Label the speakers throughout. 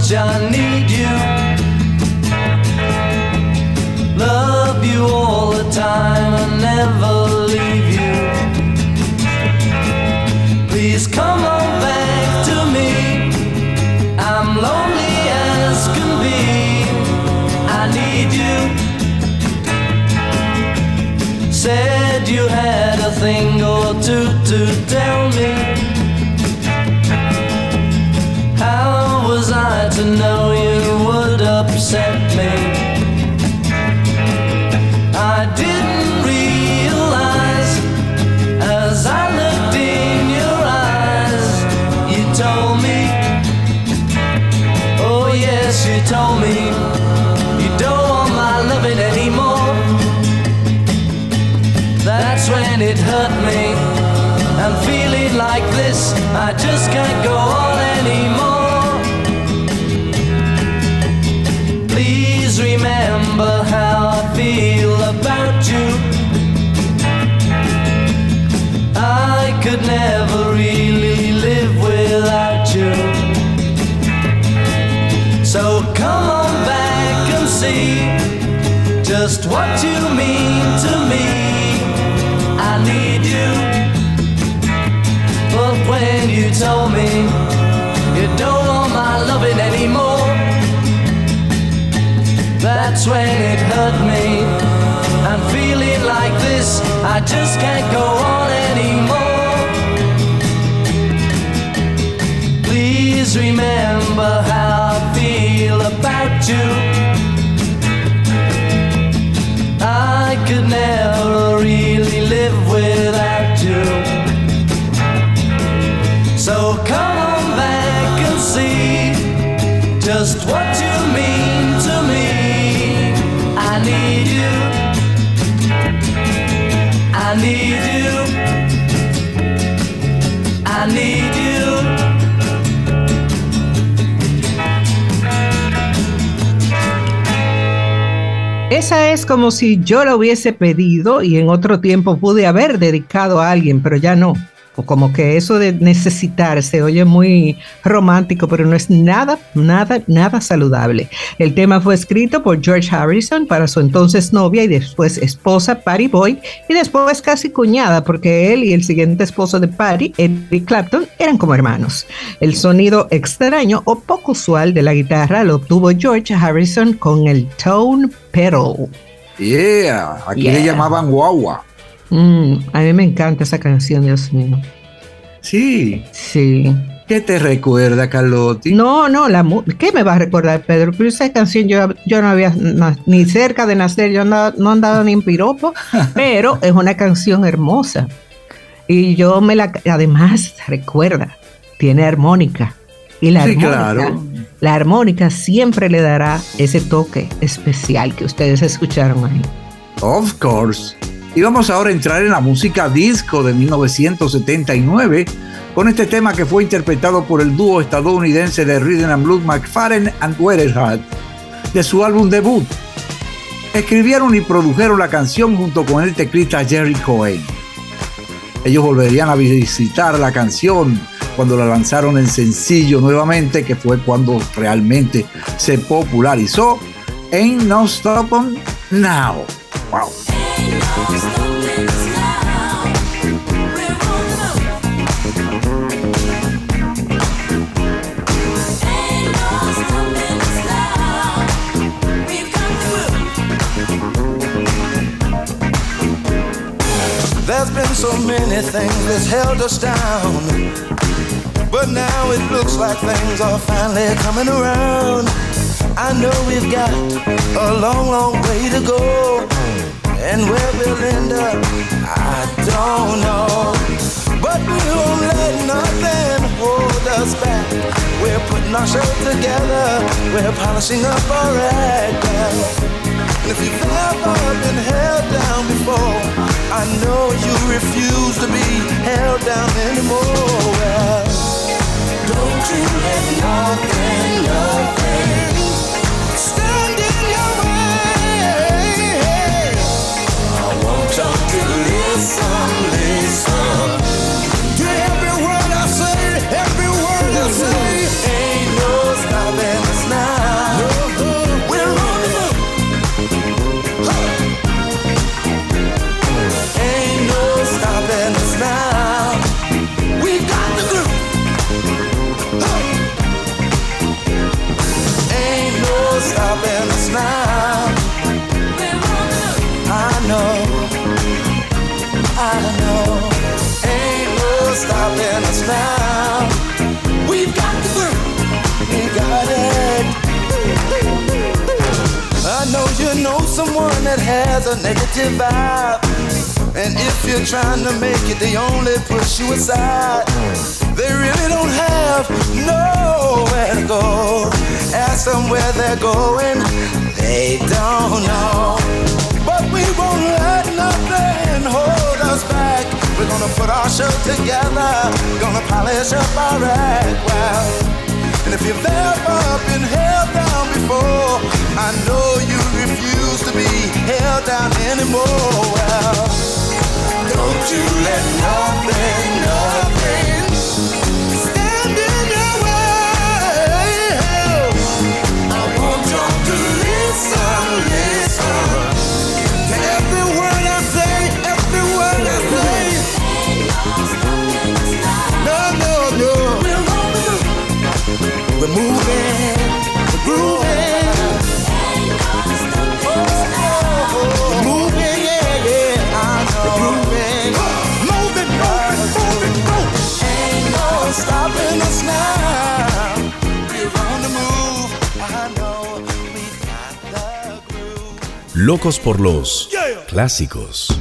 Speaker 1: much I need you. Love you all the time and never leave you. Please come on back to me. I'm lonely as can be. I need you. Said you had a thing or two to tell me. How was I to know you would upset me? I didn't realize as I looked in your eyes. You told me, oh yes, you told me you don't want my loving anymore. That's when it hurt me. I'm feeling like this, I just can't go on anymore. Please remember how I feel about you. I could never really live without you. So come on back and see just what you mean to me. I need you. But when you told me you don't want my loving anymore, that's when it hurt me. I'm feeling like this, I just can't go on anymore. Please remember how I feel about you. I could never really live without you. So come on back and see just what you mean to me. I need you. I need you. I need you.
Speaker 2: Esa es como si yo la hubiese pedido y en otro tiempo pude haber dedicado a alguien, pero ya no. O como que eso de necesitar se oye muy romántico, pero no es nada saludable. El tema fue escrito por George Harrison para su entonces novia y después esposa Pattie Boyd, y después casi cuñada, porque él y el siguiente esposo de Pattie, Eric Clapton, eran como hermanos. El sonido extraño o poco usual de la guitarra lo obtuvo George Harrison con el tone pedal.
Speaker 3: Aquí le llamaban guagua.
Speaker 2: A mí me encanta esa canción, Dios mío.
Speaker 3: Sí.
Speaker 2: Sí.
Speaker 3: ¿Qué te recuerda, Carlotti?
Speaker 2: No, ¿qué me va a recordar, Pedro? Pero esa canción yo no había ni cerca de nacer, yo no andaba ni en piropo, pero es una canción hermosa. Y además, recuerda, tiene armónica. Y la armónica, claro. La armónica siempre le dará ese toque especial que ustedes escucharon ahí.
Speaker 3: Of course. Y vamos ahora a entrar en la música disco de 1979 con este tema que fue interpretado por el dúo estadounidense de Rhythm and Blues McFarlane and Weatherhead de su álbum debut. Escribieron y produjeron la canción junto con el teclista Jerry Cohen. Ellos volverían a visitar la canción cuando la lanzaron en sencillo nuevamente, que fue cuando realmente se popularizó. Ain't No Stoppin' Now. Wow.
Speaker 1: There's been so many things that's held us down, but now it looks like things are finally coming around. I know we've got a long, long way to go, and where we'll end up, I don't know. But we won't let nothing hold us back. We're putting our show together, we're polishing up our act. And if you've ever been held down before, I know you refuse to be held down anymore. Well, don't you let nothing stand in your way. I want you to listen to every word I say, every word I say. Ain't no stopping us stopping us now. We've got the groove, we got it. I know you know someone that has a negative vibe, and if you're trying to make it, they only push you aside. They really don't have nowhere to go. Ask them where they're going, they don't know. But we won't let nothing hold us back. We're gonna put our show together, gonna polish up our act well. And if you've ever been held down before, I know you refuse to be held down anymore. Well, don't you let nothing stand in your way. I want you to listen to every word I say, every word I say. No. We're moving, we're grooving. We're moving, yeah, I know. We're moving. Ain't no stopping us now. We're on the move, I know. We've got the groove.
Speaker 4: Locos por los clásicos.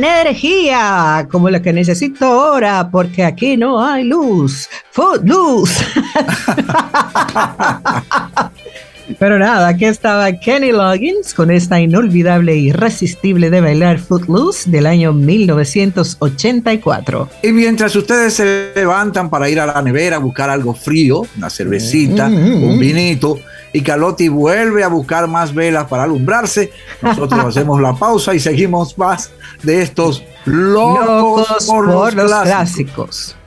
Speaker 2: energía como la que necesito ahora, porque aquí no hay luz. Footloose. Pero nada, aquí estaba Kenny Loggins con esta inolvidable e irresistible de bailar Footloose del año 1984.
Speaker 3: Y mientras ustedes se levantan para ir a la nevera a buscar algo frío, una cervecita, un vinito, y Carlotti vuelve a buscar más velas para alumbrarse, nosotros hacemos la pausa y seguimos más de estos locos por los clásicos.